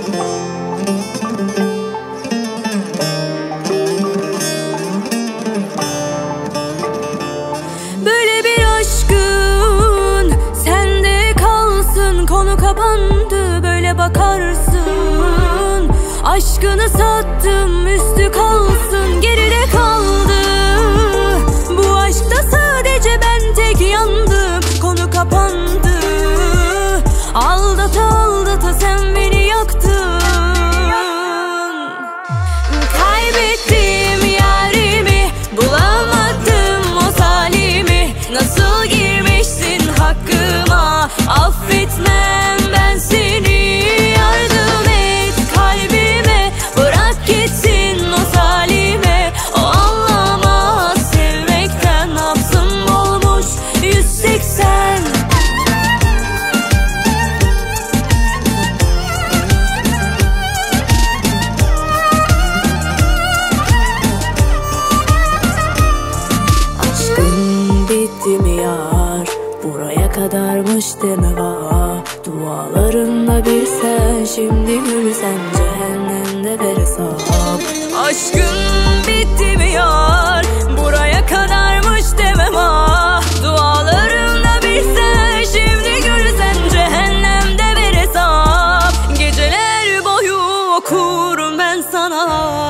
Böyle bir aşkın sende kalsın, konu kapandı, böyle bakarsın. Aşkını sattım, üstü kalsın, geride kaldı. Bu aşkta sadece ben tek yandım, konu kapandı. Aldata aldata sen beni yaktın. Kaybettim yarimi, bulamadım o salimi. Nasıl girmişsin hakkıma, affetmem ben seni. Yardım et kalbime, bırak gitsin o salime. O anlamaz sevmekten, nabzım olmuş 180. Bitti mi yar? Buraya kadarmış deme var. Dualarınla bir sen, şimdi gülsen cehennemde ver hesap. Aşkın bitti mi yar? Buraya kadarmış demem ah. Dualarınla bir sen, şimdi gülsen cehennemde ver hesap. Geceler boyu okurum ben sana.